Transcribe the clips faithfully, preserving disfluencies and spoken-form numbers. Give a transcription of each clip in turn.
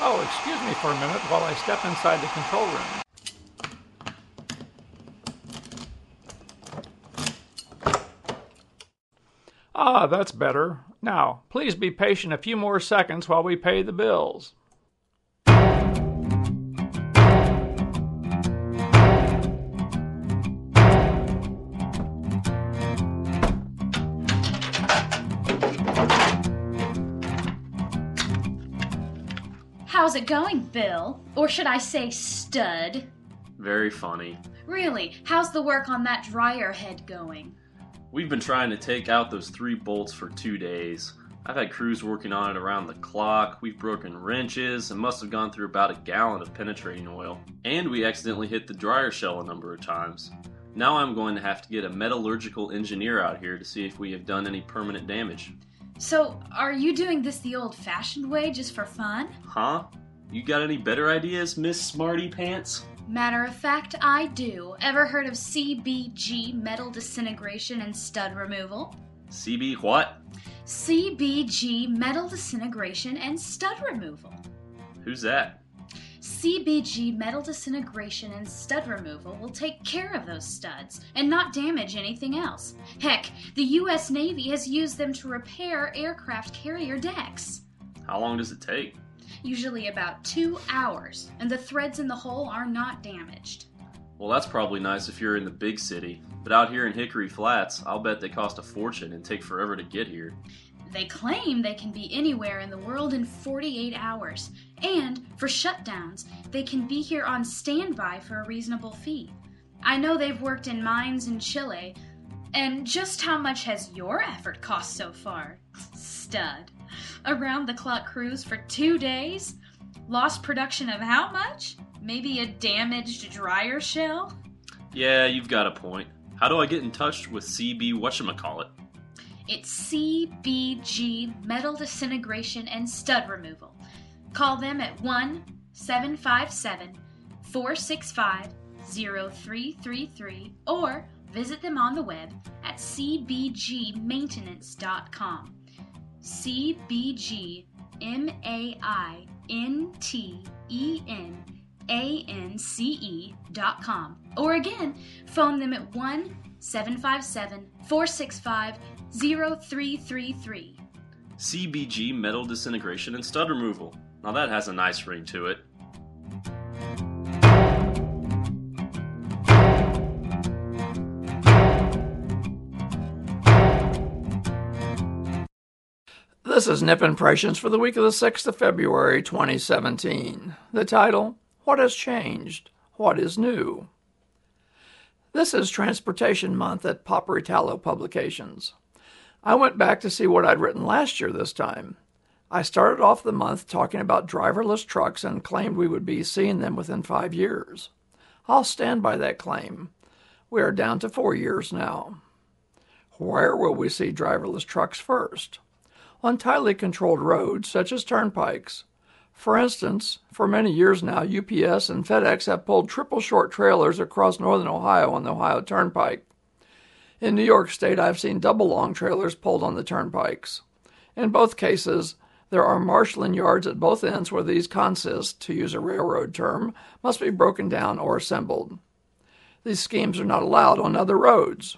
Oh, excuse me for a minute while I step inside the control room. Ah, that's better. Now, please be patient a few more seconds while we pay the bills. How's it going, Bill? Or should I say stud? Very funny. Really, how's the work on that dryer head going? We've been trying to take out those three bolts for two days. I've had crews working on it around the clock, we've broken wrenches, and must have gone through about a gallon of penetrating oil. And we accidentally hit the dryer shell a number of times. Now I'm going to have to get a metallurgical engineer out here to see if we have done any permanent damage. So, are you doing this the old-fashioned way just for fun? Huh? You got any better ideas, Miss Smarty Pants? Matter of fact, I do. Ever heard of C B G, metal disintegration and stud removal? C B what? C B G, metal disintegration and stud removal. Who's that? C B G, metal disintegration and stud removal will take care of those studs and not damage anything else. Heck, the U S Navy has used them to repair aircraft carrier decks. How long does it take? Usually about two hours, and the threads in the hole are not damaged. Well, that's probably nice if you're in the big city, but out here in Hickory Flats, I'll bet they cost a fortune and take forever to get here. They claim they can be anywhere in the world in forty-eight hours, and for shutdowns, they can be here on standby for a reasonable fee. I know they've worked in mines in Chile, and just how much has your effort cost so far? Stud. Around-the-clock crews for two days? Lost production of how much? Maybe a damaged dryer shell? Yeah, you've got a point. How do I get in touch with C B whatchamacallit? It's C B G, metal disintegration and stud removal. Call them at one seven five seven, four six five, zero three three three or visit them on the web at c b g maintenance dot com. C B G M A I N T E N A N C E dot com. Or again, phone them at one seven five seven, four six five, zero three three three. C B G Metal Disintegration and Stud Removal. Now that has a nice ring to it. This is Nip Impressions for the week of the sixth of February, twenty seventeen. The title, What Has Changed? What is New? This is Transportation Month at Paperitalo Publications. I went back to see what I'd written last year this time. I started off the month talking about driverless trucks and claimed we would be seeing them within five years. I'll stand by that claim. We are down to four years now. Where will we see driverless trucks first? On tightly controlled roads, such as turnpikes. For instance, for many years now, U P S and FedEx have pulled triple short trailers across northern Ohio on the Ohio Turnpike. In New York State, I've seen double long trailers pulled on the turnpikes. In both cases, there are marshalling yards at both ends where these consist, to use a railroad term, must be broken down or assembled. These schemes are not allowed on other roads.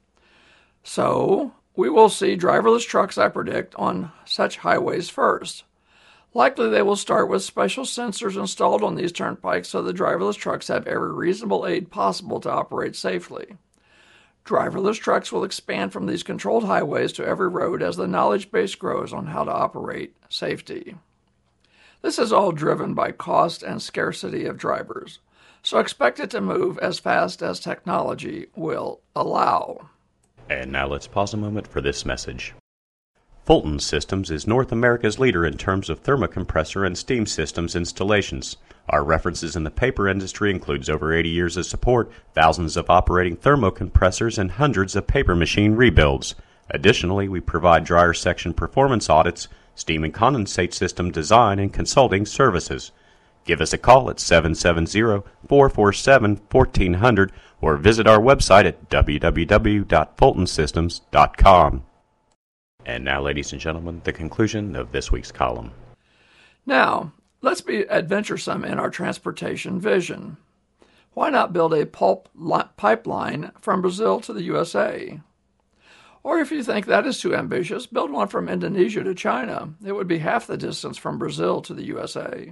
So, we will see driverless trucks, I predict, on such highways first. Likely they will start with special sensors installed on these turnpikes so the driverless trucks have every reasonable aid possible to operate safely. Driverless trucks will expand from these controlled highways to every road as the knowledge base grows on how to operate safety. This is all driven by cost and scarcity of drivers, so expect it to move as fast as technology will allow. And now let's pause a moment for this message. Fulton Systems is North America's leader in terms of thermocompressor and steam systems installations. Our references in the paper industry includes over eighty years of support, thousands of operating thermocompressors, and hundreds of paper machine rebuilds. Additionally, we provide dryer section performance audits, steam and condensate system design, and consulting services. Give us a call at seven seven zero, four four seven, one four zero zero or visit our website at w w w dot fulton systems dot com. And now, ladies and gentlemen, the conclusion of this week's column. Now, Let's be adventuresome in our transportation vision. Why not build a pulp li- pipeline from Brazil to the U S A? Or if you think that is too ambitious, build one from Indonesia to China. It would be half the distance from Brazil to the U S A.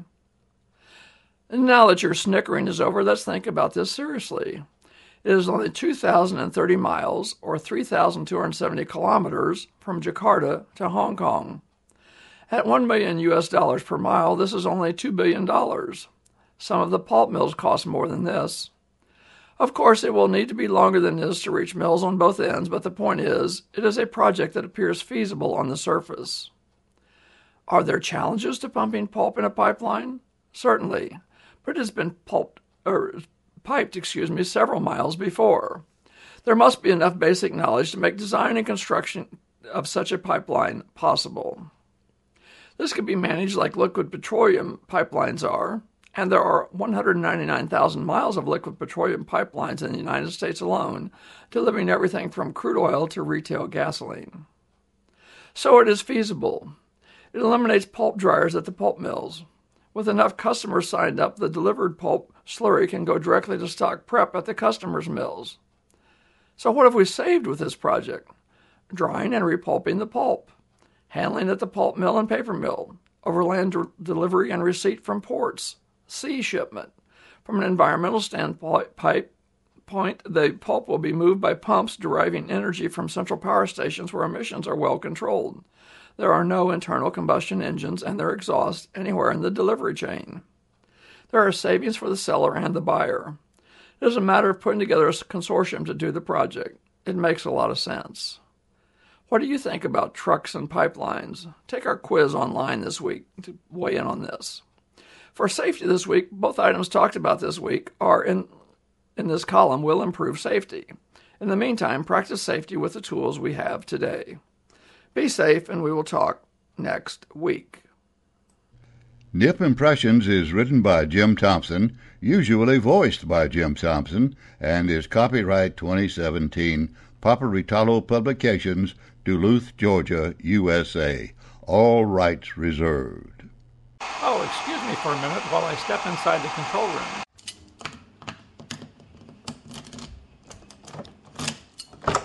And now that your snickering is over, let's think about this seriously. It is only two thousand thirty miles, or three thousand two hundred seventy kilometers, from Jakarta to Hong Kong. At one million U S dollars per mile, this is only two billion dollars. Some of the pulp mills cost more than this. Of course, it will need to be longer than this to reach mills on both ends, but the point is, it is a project that appears feasible on the surface. Are there challenges to pumping pulp in a pipeline? Certainly, but it has been pulped, or piped, excuse me, several miles before. There must be enough basic knowledge to make design and construction of such a pipeline possible. This could be managed like liquid petroleum pipelines are, and there are one hundred ninety-nine thousand miles of liquid petroleum pipelines in the United States alone, delivering everything from crude oil to retail gasoline. So it is feasible. It eliminates pulp dryers at the pulp mills. With enough customers signed up, the delivered pulp slurry can go directly to stock prep at the customers' mills. So what have we saved with this project? Drying and repulping the pulp, handling at the pulp mill and paper mill, overland de- delivery and receipt from ports, sea shipment. From an environmental standpoint, the pulp will be moved by pumps deriving energy from central power stations where emissions are well controlled. There are no internal combustion engines and their exhaust anywhere in the delivery chain. There are savings for the seller and the buyer. It is a matter of putting together a consortium to do the project. It makes a lot of sense. What do you think about trucks and pipelines? Take our quiz online this week to weigh in on this. For safety this week, both items talked about this week are in, in this column will improve safety. In the meantime, practice safety with the tools we have today. Be safe, and we will talk next week. Nip Impressions is written by Jim Thompson, usually voiced by Jim Thompson, and is copyright twenty seventeen, Paparitalo Publications, Duluth, Georgia, U S A. All rights reserved. Oh, excuse me for a minute while I step inside the control room.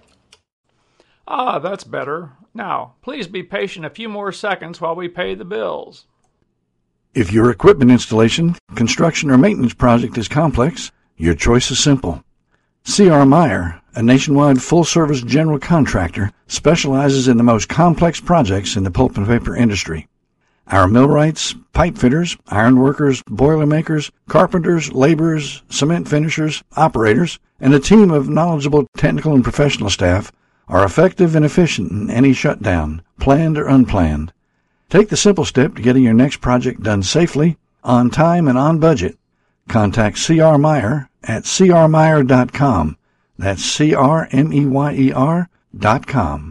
Ah, that's better. Now, please be patient a few more seconds while we pay the bills. If your equipment installation, construction, or maintenance project is complex, your choice is simple. C R. Meyer, a nationwide full-service general contractor, specializes in the most complex projects in the pulp and paper industry. Our millwrights, pipe fitters, ironworkers, boilermakers, carpenters, laborers, cement finishers, operators, and a team of knowledgeable technical and professional staff are effective and efficient in any shutdown, planned or unplanned. Take the simple step to getting your next project done safely, on time, and on budget. Contact C R. Meyer at c r meyer dot com. That's C R M E Y E R dot com.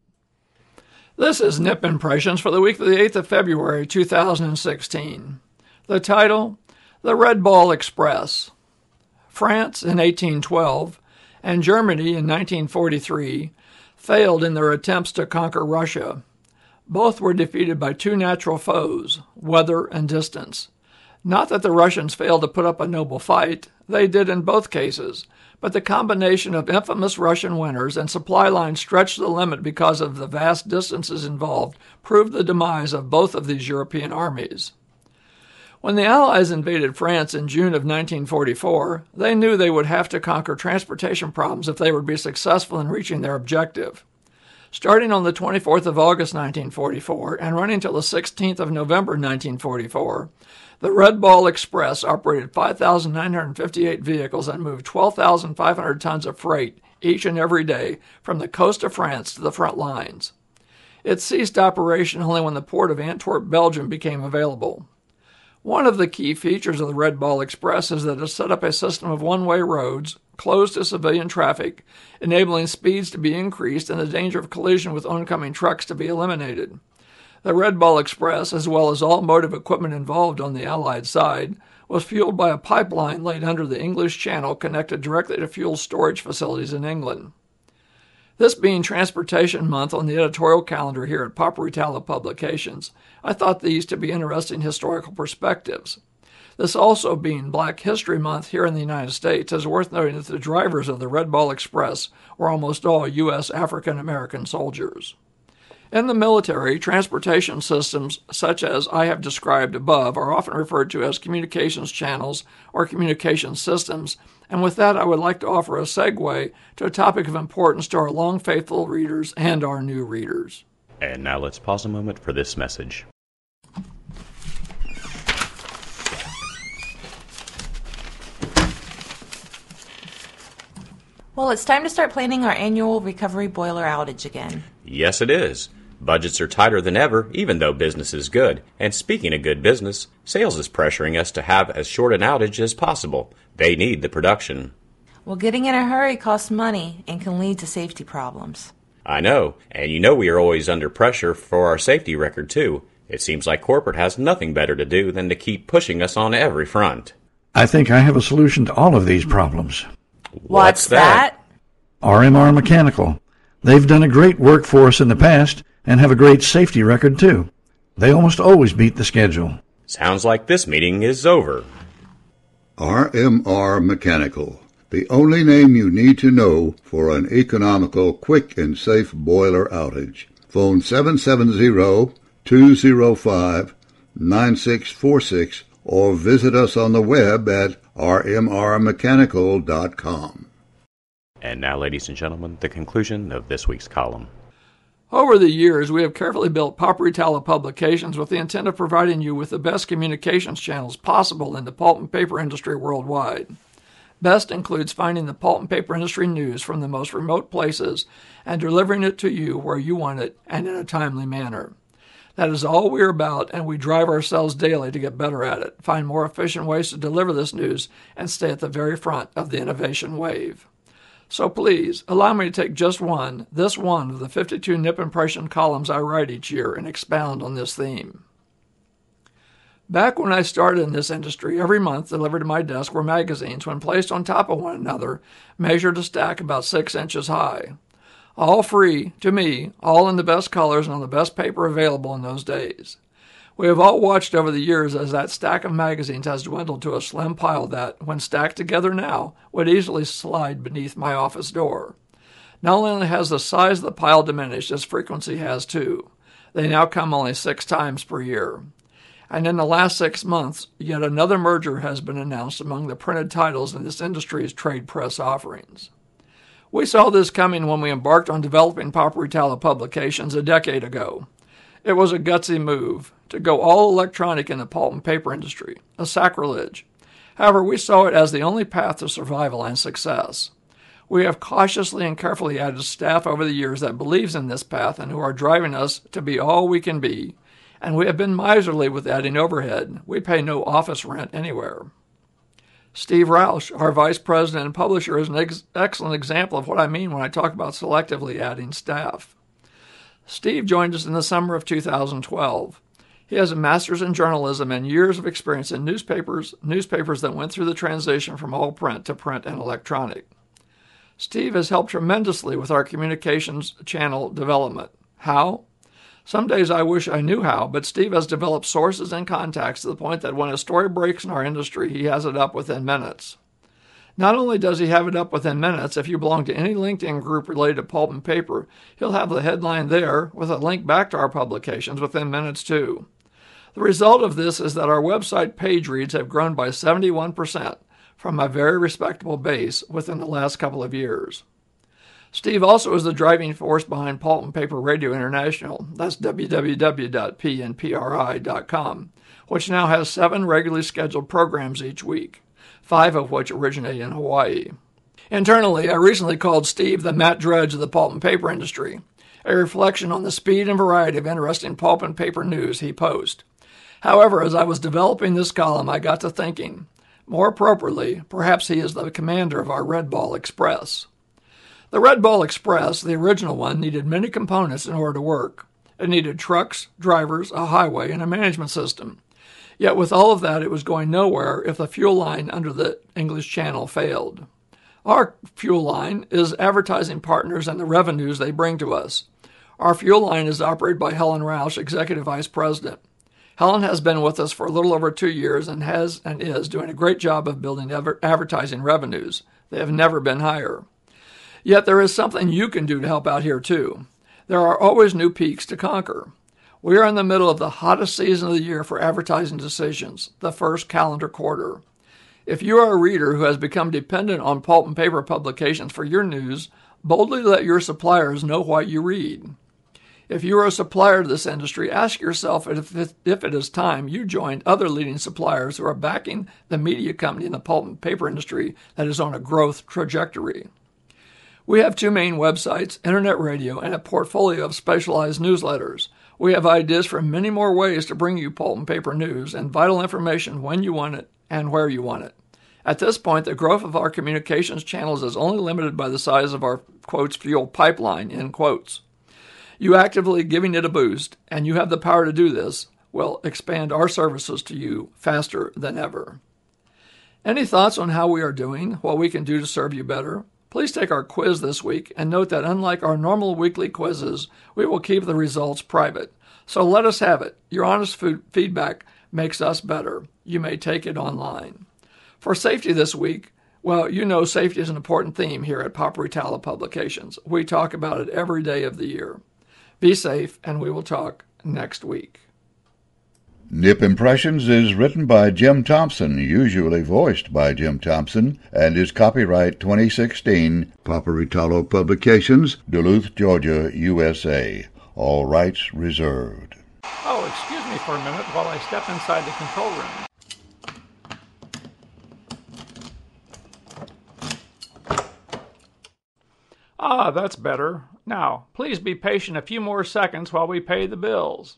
This is Nip Impressions for the week of the eighth of February, two thousand sixteen. The title, The Red Ball Express. France in eighteen twelve and Germany in nineteen forty-three failed in their attempts to conquer Russia. Both were defeated by two natural foes, weather and distance. Not that the Russians failed to put up a noble fight, they did in both cases, but the combination of infamous Russian winters and supply lines stretched the limit because of the vast distances involved proved the demise of both of these European armies. When the Allies invaded France in June of nineteen forty-four, they knew they would have to conquer transportation problems if they would be successful in reaching their objective. Starting on the twenty-fourth of August nineteen forty-four and running till the sixteenth of November nineteen forty-four, the Red Ball Express operated five thousand nine hundred fifty-eight vehicles and moved twelve thousand five hundred tons of freight each and every day from the coast of France to the front lines. It ceased operation only when the port of Antwerp, Belgium became available. One of the key features of the Red Ball Express is that it set up a system of one-way roads, closed to civilian traffic, enabling speeds to be increased and the danger of collision with oncoming trucks to be eliminated. The Red Ball Express, as well as all motive equipment involved on the Allied side, was fueled by a pipeline laid under the English Channel connected directly to fuel storage facilities in England. This being Transportation Month on the editorial calendar here at Paperitalo Publications, I thought these to be interesting historical perspectives. This also being Black History Month here in the United States, it's worth noting that the drivers of the Red Ball Express were almost all U S African American soldiers. In the military, transportation systems such as I have described above are often referred to as communications channels or communication systems, and with that I would like to offer a segue to a topic of importance to our long faithful readers and our new readers. And now let's pause a moment for this message. Well, it's time to start planning our annual recovery boiler outage again. Yes, it is. Budgets are tighter than ever, even though business is good. And speaking of good business, sales is pressuring us to have as short an outage as possible. They need the production. Well, getting in a hurry costs money and can lead to safety problems. I know, and you know we are always under pressure for our safety record, too. It seems like corporate has nothing better to do than to keep pushing us on every front. I think I have a solution to all of these problems. What's that? R M R Mechanical. They've done a great work for us in the past and have a great safety record, too. They almost always beat the schedule. Sounds like this meeting is over. R M R Mechanical, the only name you need to know for an economical, quick, and safe boiler outage. Phone seven seven zero, two zero five, nine six four six or visit us on the web at r m r mechanical dot com. And now, ladies and gentlemen, the conclusion of this week's column. Over the years, we have carefully built Paperitalo Publications with the intent of providing you with the best communications channels possible in the pulp and paper industry worldwide. Best includes finding the pulp and paper industry news from the most remote places and delivering it to you where you want it and in a timely manner. That is all we're about, and we drive ourselves daily to get better at it, find more efficient ways to deliver this news, and stay at the very front of the innovation wave. So please, allow me to take just one, this one of the fifty-two Nip Impression columns I write each year and expound on this theme. Back when I started in this industry, every month delivered to my desk were magazines, when placed on top of one another, measured a stack about six inches high. All free, to me, all in the best colors and on the best paper available in those days. We have all watched over the years as that stack of magazines has dwindled to a slim pile that, when stacked together now, would easily slide beneath my office door. Not only has the size of the pile diminished, its frequency has too. They now come only six times per year. And in the last six months, yet another merger has been announced among the printed titles in this industry's trade press offerings. We saw this coming when we embarked on developing Paperitalo Publications a decade ago. It was a gutsy move to go all electronic in the pulp and paper industry, a sacrilege. However, we saw it as the only path to survival and success. We have cautiously and carefully added staff over the years that believes in this path and who are driving us to be all we can be, and we have been miserly with adding overhead. We pay no office rent anywhere. Steve Roush, our vice president and publisher, is an ex- excellent example of what I mean when I talk about selectively adding staff. Steve joined us in the summer of two thousand twelve. He has a master's in journalism and years of experience in newspapers, newspapers that went through the transition from all print to print and electronic. Steve has helped tremendously with our communications channel development. How? Some days I wish I knew how, but Steve has developed sources and contacts to the point that when a story breaks in our industry, he has it up within minutes. Not only does he have it up within minutes, if you belong to any LinkedIn group related to pulp and paper, he'll have the headline there with a link back to our publications within minutes too. The result of this is that our website page reads have grown by seventy-one percent from a very respectable base within the last couple of years. Steve also is the driving force behind Pulp and Paper Radio International, that's w w w dot p n p r i dot com, which now has seven regularly scheduled programs each week, five of which originate in Hawaii. Internally, I recently called Steve the Matt Drudge of the pulp and paper industry, a reflection on the speed and variety of interesting pulp and paper news he posts. However, as I was developing this column, I got to thinking, more appropriately, perhaps he is the commander of our Red Ball Express. The Red Ball Express, the original one, needed many components in order to work. It needed trucks, drivers, a highway, and a management system. Yet with all of that, it was going nowhere if the fuel line under the English Channel failed. Our fuel line is advertising partners and the revenues they bring to us. Our fuel line is operated by Helen Roush, Executive Vice President. Helen has been with us for a little over two years and has and is doing a great job of building ever, advertising revenues. They have never been higher. Yet there is something you can do to help out here too. There are always new peaks to conquer. We are in the middle of the hottest season of the year for advertising decisions, the first calendar quarter. If you are a reader who has become dependent on pulp and paper publications for your news, boldly let your suppliers know what you read. If you are a supplier to this industry, ask yourself if it, if it is time you joined other leading suppliers who are backing the media company in the pulp and paper industry that is on a growth trajectory. We have two main websites, internet radio, and a portfolio of specialized newsletters. We have ideas for many more ways to bring you pulp and paper news and vital information when you want it and where you want it. At this point, the growth of our communications channels is only limited by the size of our, quotes, fuel pipeline, end quotes. You actively giving it a boost, and you have the power to do this, will expand our services to you faster than ever. Any thoughts on how we are doing, what we can do to serve you better? Please take our quiz this week and note that unlike our normal weekly quizzes, we will keep the results private. So let us have it. Your honest food feedback makes us better. You may take it online. For safety this week, well, you know safety is an important theme here at Papa Ritalo Publications. We talk about it every day of the year. Be safe, and we will talk next week. Nip Impressions is written by Jim Thompson, usually voiced by Jim Thompson, and is copyright twenty sixteen, Papa Ritalo Publications, Duluth, Georgia, U S A. All rights reserved. Oh, excuse me for a minute while I step inside the control room. Ah, that's better. Now, please be patient a few more seconds while we pay the bills.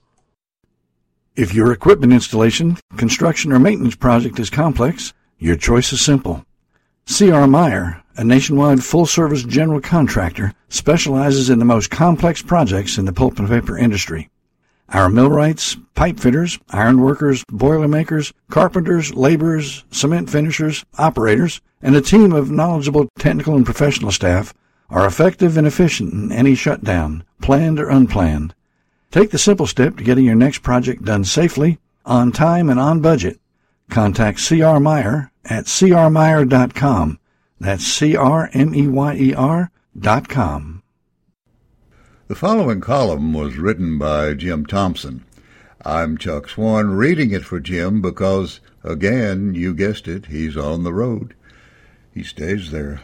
If your equipment installation, construction, or maintenance project is complex, your choice is simple. C R. Meyer, a nationwide full-service general contractor, specializes in the most complex projects in the pulp and paper industry. Our millwrights, pipe fitters, ironworkers, boilermakers, carpenters, laborers, cement finishers, operators, and a team of knowledgeable technical and professional staff are effective and efficient in any shutdown, planned or unplanned. Take the simple step to getting your next project done safely, on time, and on budget. Contact C R. Meyer at c r meyer dot com. That's C R M E Y E R dot com. The following column was written by Jim Thompson. I'm Chuck Swan reading it for Jim because, again, you guessed it, he's on the road. He stays there.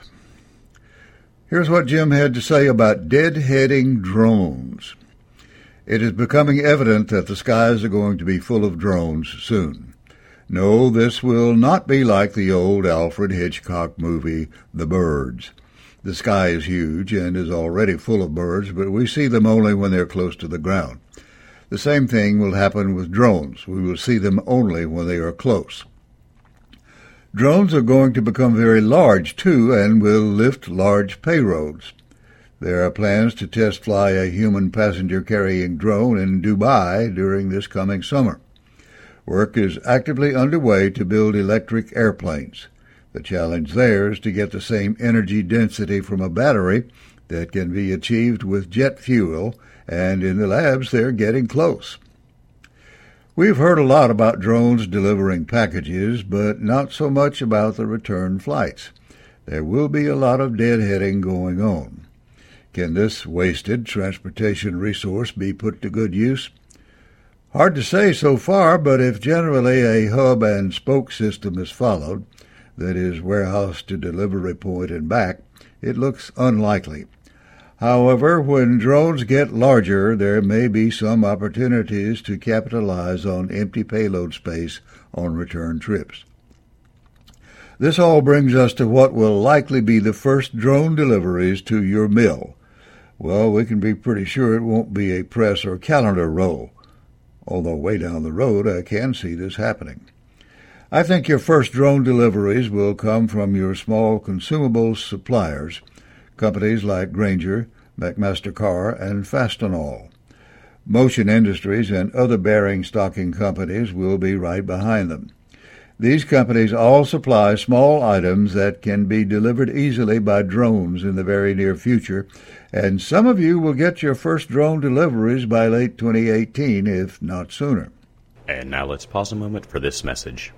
Here's what Jim had to say about deadheading drones. It is becoming evident that the skies are going to be full of drones soon. No, this will not be like the old Alfred Hitchcock movie, The Birds. The sky is huge and is already full of birds, but we see them only when they're close to the ground. The same thing will happen with drones. We will see them only when they are close. Drones are going to become very large, too, and will lift large payloads. There are plans to test fly a human passenger-carrying drone in Dubai during this coming summer. Work is actively underway to build electric airplanes. The challenge there is to get the same energy density from a battery that can be achieved with jet fuel, and in the labs they're getting close. We've heard a lot about drones delivering packages, but not so much about the return flights. There will be a lot of deadheading going on. Can this wasted transportation resource be put to good use? Hard to say so far, but if generally a hub and spoke system is followed, that is, warehouse to delivery point and back, it looks unlikely. However, when drones get larger, there may be some opportunities to capitalize on empty payload space on return trips. This all brings us to what will likely be the first drone deliveries to your mill. Well, we can be pretty sure it won't be a press or calendar roll, although way down the road I can see this happening. I think your first drone deliveries will come from your small consumables suppliers, companies like Grainger, McMaster-Carr, and Fastenal. Motion Industries and other bearing stocking companies will be right behind them. These companies all supply small items that can be delivered easily by drones in the very near future, and some of you will get your first drone deliveries by late twenty eighteen, if not sooner. And now let's pause a moment for this message.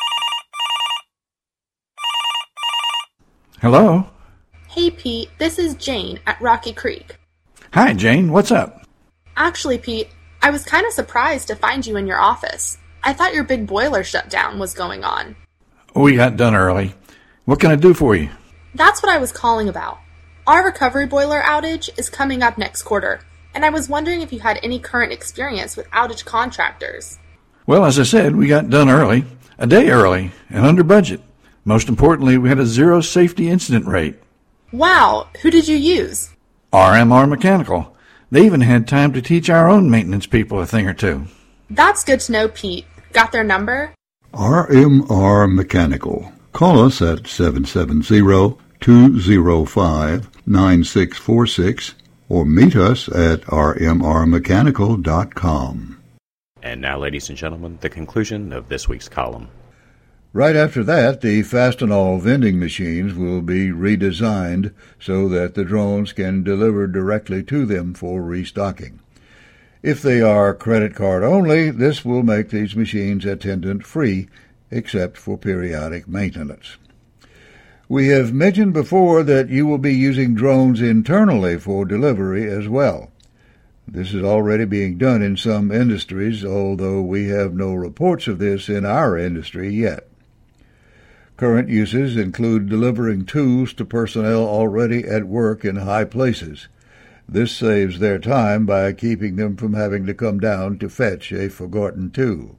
Hello? Hey, Pete, this is Jane at Rocky Creek. Hi, Jane. What's up? Actually, Pete, I was kind of surprised to find you in your office. I thought your big boiler shutdown was going on. We got done early. What can I do for you? That's what I was calling about. Our recovery boiler outage is coming up next quarter, and I was wondering if you had any current experience with outage contractors. Well, as I said, we got done early, a day early, and under budget. Most importantly, we had a zero safety incident rate. Wow, who did you use? R M R Mechanical. They even had time to teach our own maintenance people a thing or two. That's good to know, Pete. Got their number? R M R Mechanical. Call us at seven seven zero, two zero five, nine six four six or meet us at r m r mechanical dot com. And now, ladies and gentlemen, the conclusion of this week's column. Right after that, the Fastenal vending machines will be redesigned so that the drones can deliver directly to them for restocking. If they are credit card only, this will make these machines attendant-free, except for periodic maintenance. We have mentioned before that you will be using drones internally for delivery as well. This is already being done in some industries, although we have no reports of this in our industry yet. Current uses include delivering tools to personnel already at work in high places. This saves their time by keeping them from having to come down to fetch a forgotten tool.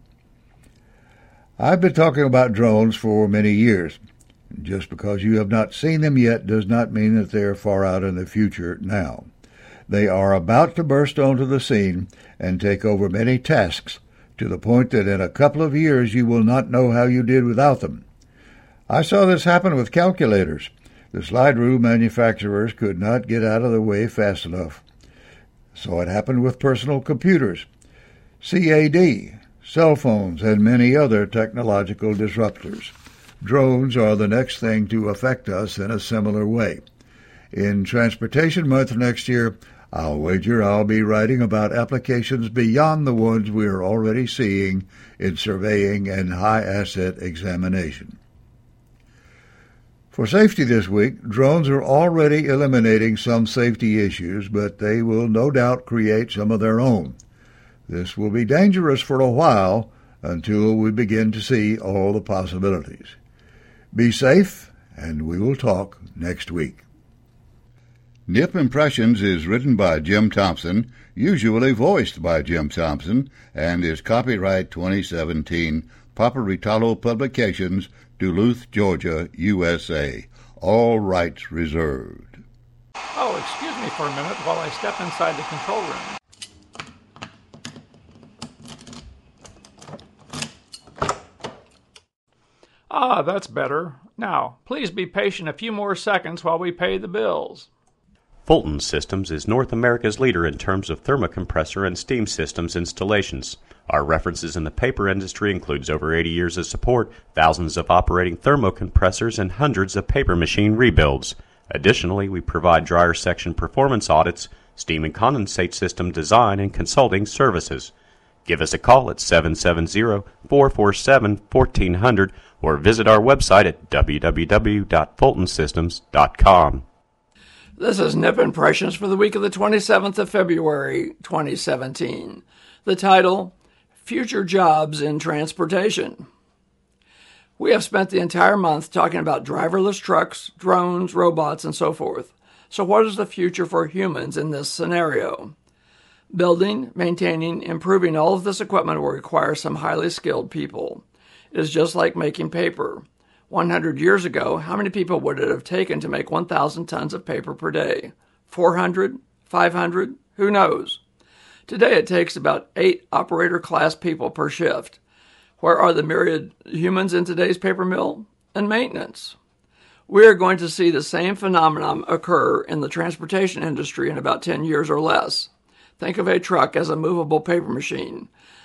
I've been talking about drones for many years. Just because you have not seen them yet does not mean that they are far out in the future now. They are about to burst onto the scene and take over many tasks, to the point that in a couple of years you will not know how you did without them. I saw this happen with calculators. The slide rule manufacturers could not get out of the way fast enough. So it happened with personal computers, C A D, cell phones, and many other technological disruptors. Drones are the next thing to affect us in a similar way. In Transportation Month next year, I'll wager I'll be writing about applications beyond the ones we are already seeing in surveying and high-asset examination. For safety this week, drones are already eliminating some safety issues, but they will no doubt create some of their own. This will be dangerous for a while until we begin to see all the possibilities. Be safe, and we will talk next week. Nip Impressions is written by Jim Thompson, usually voiced by Jim Thompson, and is copyright twenty seventeen, Paparitalo Publications, Duluth, Georgia, U S A. All rights reserved. Oh, excuse me for a minute while I step inside the control room. Ah, that's better. Now, please be patient a few more seconds while we pay the bills. Fulton Systems is North America's leader in terms of thermocompressor and steam systems installations. Our references in the paper industry includes over eighty years of support, thousands of operating thermocompressors, and hundreds of paper machine rebuilds. Additionally, we provide dryer section performance audits, steam and condensate system design, and consulting services. Give us a call at seven seven zero, four four seven, one four zero zero or visit our website at w w w dot fulton systems dot com. This is Nip Impressions for the week of the twenty-seventh of February, twenty seventeen. The title, Future Jobs in Transportation. We have spent the entire month talking about driverless trucks, drones, robots, and so forth. So what is the future for humans in this scenario? Building, maintaining, improving all of this equipment will require some highly skilled people. It is just like making paper. one hundred years ago, how many people would it have taken to make one thousand tons of paper per day? four hundred? five hundred? Who knows? Today it takes about eight operator-class people per shift. Where are the myriad humans in today's paper mill? And maintenance. We are going to see the same phenomenon occur in the transportation industry in about ten years or less. Think of a truck as a movable paper machine.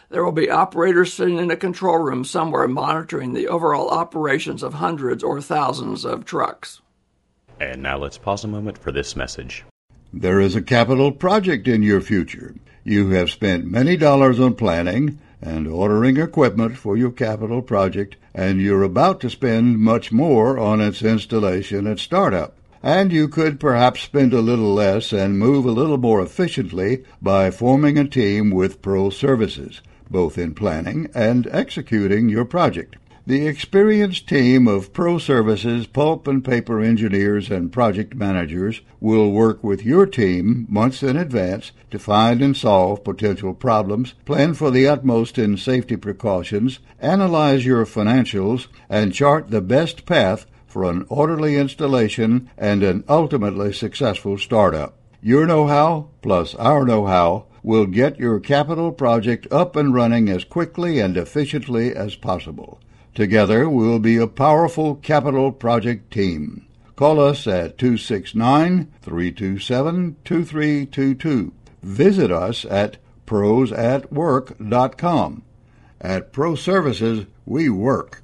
There will be operators sitting in a control room somewhere monitoring the overall operations of hundreds or thousands of trucks. And now let's pause a moment for this message. There is a capital project in your future. You have spent many dollars on planning and ordering equipment for your capital project, and you're about to spend much more on its installation and startup. And you could perhaps spend a little less and move a little more efficiently by forming a team with Pro Services, both in planning and executing your project. The experienced team of Pro Services pulp and paper engineers and project managers will work with your team months in advance to find and solve potential problems, plan for the utmost in safety precautions, analyze your financials, and chart the best path for an orderly installation and an ultimately successful startup. Your know-how plus our know-how will get your capital project up and running as quickly and efficiently as possible. Together, we'll be a powerful capital project team. Call us at two six nine, three two seven, two three two two. Visit us at pros at work dot com. At Pro Services, we work.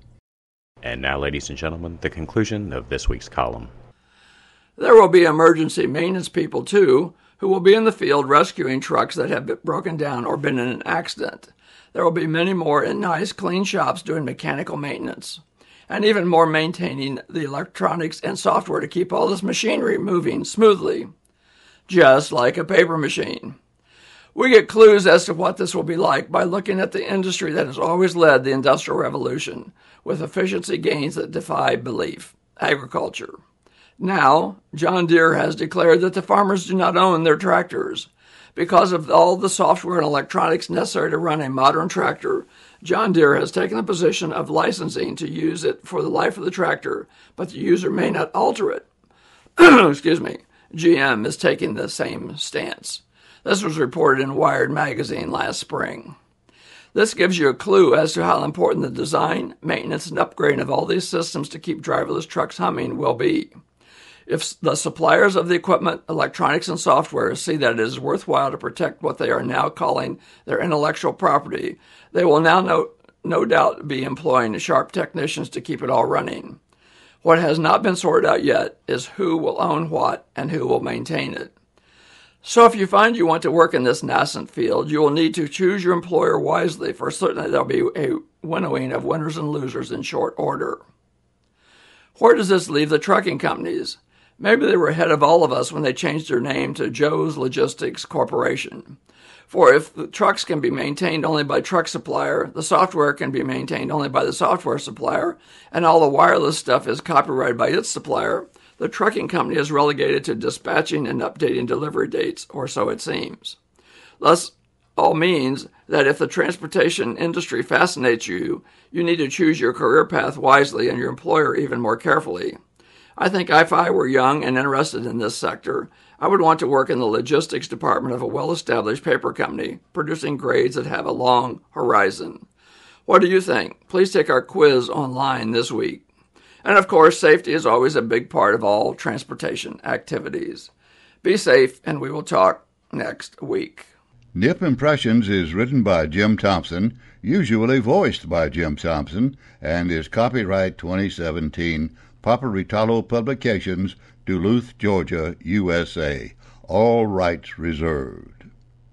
And now, ladies and gentlemen, the conclusion of this week's column. There will be emergency maintenance people, too, who will be in the field rescuing trucks that have been broken down or been in an accident. There will be many more in nice, clean shops doing mechanical maintenance, and even more maintaining the electronics and software to keep all this machinery moving smoothly, just like a paper machine. We get clues as to what this will be like by looking at the industry that has always led the Industrial Revolution, with efficiency gains that defy belief, agriculture. Now, John Deere has declared that the farmers do not own their tractors. Because of all the software and electronics necessary to run a modern tractor, John Deere has taken the position of licensing to use it for the life of the tractor, but the user may not alter it. Excuse me. G M is taking the same stance. This was reported in Wired magazine last spring. This gives you a clue as to how important the design, maintenance, and upgrading of all these systems to keep driverless trucks humming will be. If the suppliers of the equipment, electronics, and software see that it is worthwhile to protect what they are now calling their intellectual property, they will now no, no doubt be employing sharp technicians to keep it all running. What has not been sorted out yet is who will own what and who will maintain it. So if you find you want to work in this nascent field, you will need to choose your employer wisely, for certainly there will be a winnowing of winners and losers in short order. Where does this leave the trucking companies? Maybe they were ahead of all of us when they changed their name to Joe's Logistics Corporation. For if the trucks can be maintained only by truck supplier, the software can be maintained only by the software supplier, and all the wireless stuff is copyrighted by its supplier, the trucking company is relegated to dispatching and updating delivery dates, or so it seems. Thus, all means that if the transportation industry fascinates you, you need to choose your career path wisely and your employer even more carefully. I think if I were young and interested in this sector, I would want to work in the logistics department of a well-established paper company, producing grades that have a long horizon. What do you think? Please take our quiz online this week. And of course, safety is always a big part of all transportation activities. Be safe, and we will talk next week. Nip Impressions is written by Jim Thompson, usually voiced by Jim Thompson, and is copyright twenty seventeen, Paparitalo Publications, Duluth, Georgia, U S A. All rights reserved.